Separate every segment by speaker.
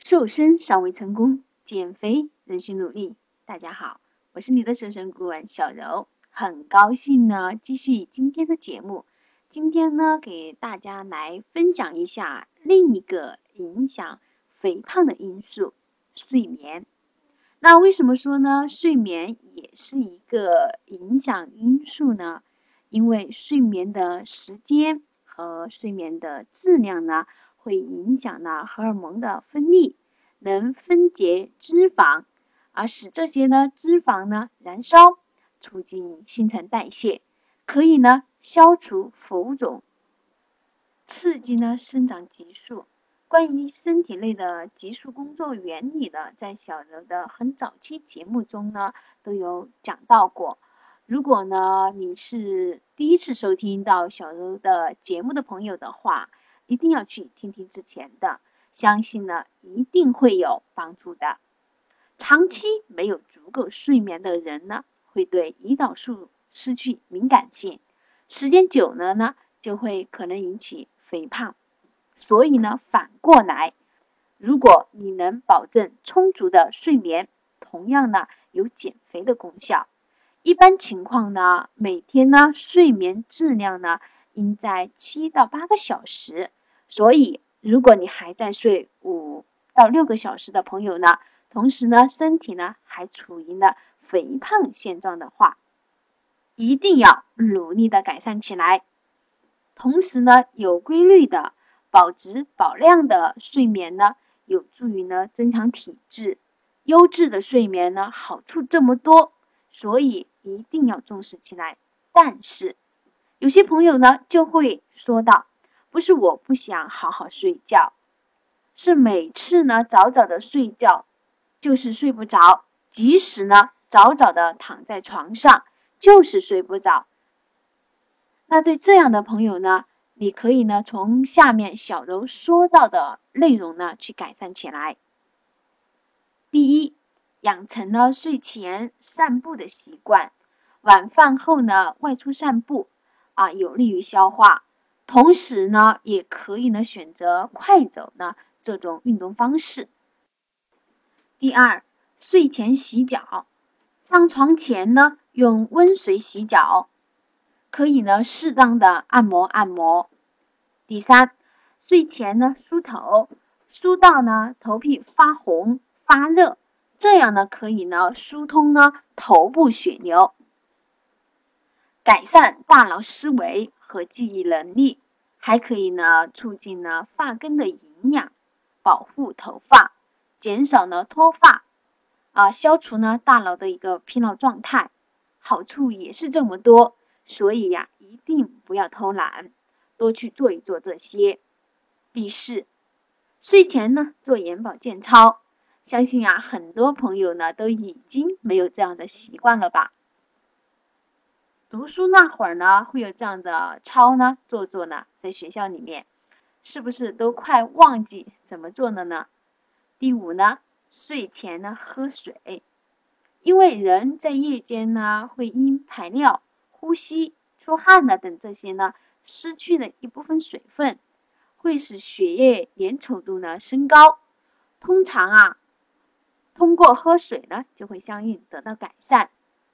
Speaker 1: 瘦身尚未成功，减肥仍需努力。大家好，我是你的瘦身顾问小柔，很高兴呢继续今天的节目。今天呢给大家来分享一下另一个影响肥胖的因素——睡眠。那为什么说呢？睡眠也是一个影响因素呢？因为睡眠的时间和睡眠的质量呢，会影响呢荷尔蒙的分泌，能分解脂肪，而使这些呢脂肪呢燃烧，促进新陈代谢，可以呢消除浮肿，刺激呢生长激素。关于身体内的激素工作原理呢，在小柔的很早期节目中呢都有讲到过。如果呢你是第一次收听到小柔的节目的朋友的话，一定要去听听之前的，相信呢一定会有帮助的。长期没有足够睡眠的人呢，会对胰岛素失去敏感性，时间久了呢，就会可能引起肥胖。所以呢，反过来，如果你能保证充足的睡眠，同样呢有减肥的功效。一般情况呢，每天呢睡眠质量呢应在7到8个小时。所以，如果你还在睡5到6个小时的朋友呢，同时呢身体呢还处于呢肥胖现状的话，一定要努力的改善起来。同时呢，有规律的保质保量的睡眠呢，有助于呢增强体质。优质的睡眠呢，好处这么多，所以一定要重视起来。但是，有些朋友呢就会说到，不是我不想好好睡觉，是每次呢早早的睡觉，就是睡不着，即使呢早早的躺在床上，就是睡不着。那对这样的朋友呢，你可以呢从下面小柔说到的内容呢去改善起来。第一，养成了睡前散步的习惯，晚饭后呢外出散步有利于消化。同时呢，也可以呢选择快走呢这种运动方式。第二，睡前洗脚，上床前呢用温水洗脚，可以呢适当的按摩。第三，睡前呢梳头，梳到呢头皮发红发热，这样呢可以呢疏通呢头部血流，改善大脑思维和记忆能力，还可以呢促进呢发根的营养，保护头发，减少呢脱发消除呢大脑的一个疲劳状态，好处也是这么多。所以呀，一定不要偷懒，多去做一做这些。第四，睡前呢做眼保健操，相信很多朋友呢都已经没有这样的习惯了吧？读书那会儿呢，会有这样的操呢做呢，在学校里面，是不是都快忘记怎么做了呢？第五呢，睡前呢喝水，因为人在夜间呢会因排尿、呼吸、出汗等这些呢失去了一部分水分，会使血液粘稠度呢升高。通常通过喝水呢就会相应得到改善。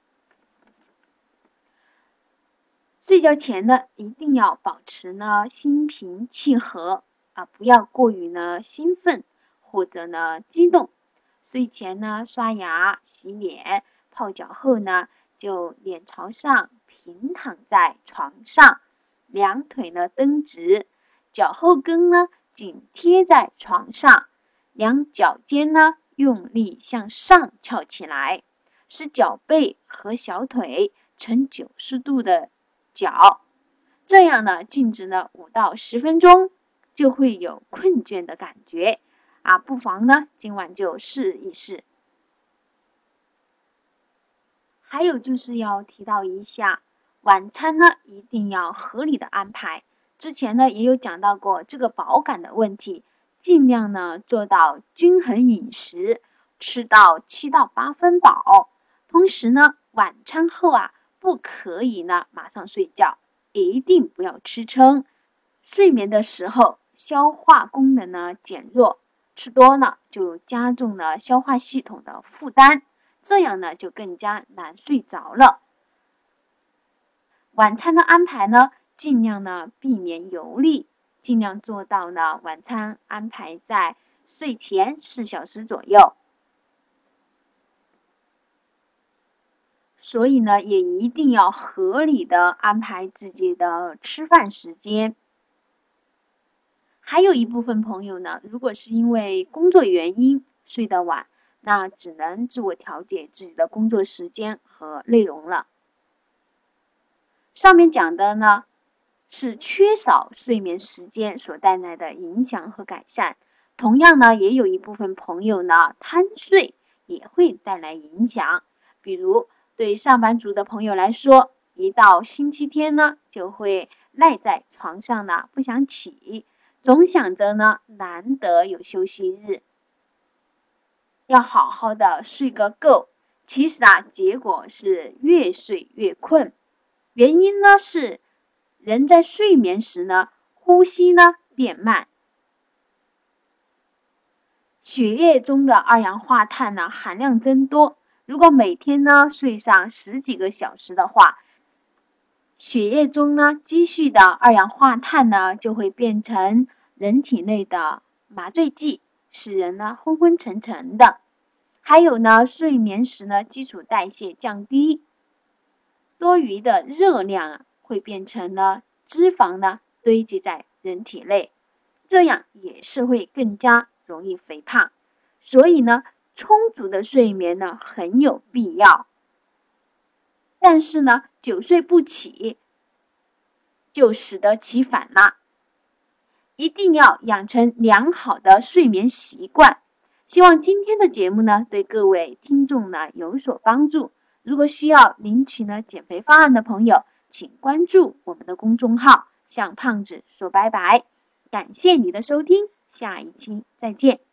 Speaker 1: 睡觉前呢一定要保持呢心平气和不要过于呢兴奋或者呢激动。睡前呢刷牙、洗脸、泡脚后呢就脸朝上平躺在床上，两腿呢蹬直，脚后跟呢紧贴在床上，两脚尖呢用力向上翘起来，使脚背和小腿呈90度的脚，这样呢静止呢5到10分钟，就会有困倦的感觉不妨呢今晚就试一试。还有就是要提到一下，晚餐呢一定要合理的安排。之前呢也有讲到过这个饱感的问题，尽量呢做到均衡饮食，吃到7到8分饱。同时呢，晚餐后不可以呢马上睡觉，一定不要吃撑。睡眠的时候，消化功能呢减弱， 吃多了就加重了消化系统的负担，这样呢就更加难睡着了。晚餐的安排呢，尽量呢避免油腻，尽量做到呢晚餐安排在睡前4小时左右。所以呢，也一定要合理的安排自己的吃饭时间。还有一部分朋友呢，如果是因为工作原因睡得晚，那只能自我调节自己的工作时间和内容了。上面讲的呢，是缺少睡眠时间所带来的影响和改善。同样呢，也有一部分朋友呢，贪睡也会带来影响。比如对上班族的朋友来说，一到星期天呢，就会赖在床上呢，不想起，总想着呢，难得有休息日，要好好的睡个够。其实结果是越睡越困。原因呢是人在睡眠时呢，呼吸呢变慢，血液中的二氧化碳呢含量增多。如果每天呢睡上10几个小时的话，血液中呢积蓄的二氧化碳呢就会变成人体内的麻醉剂，使人呢昏昏沉沉的。还有呢，睡眠时呢基础代谢降低，多余的热量会变成了脂肪呢堆积在人体内，这样也是会更加容易肥胖。所以呢，充足的睡眠呢很有必要。但是呢，久睡不起就适得其反了。一定要养成良好的睡眠习惯。希望今天的节目呢，对各位听众呢有所帮助。如果需要领取呢减肥方案的朋友，请关注我们的公众号，向胖子说拜拜。感谢你的收听，下一期再见。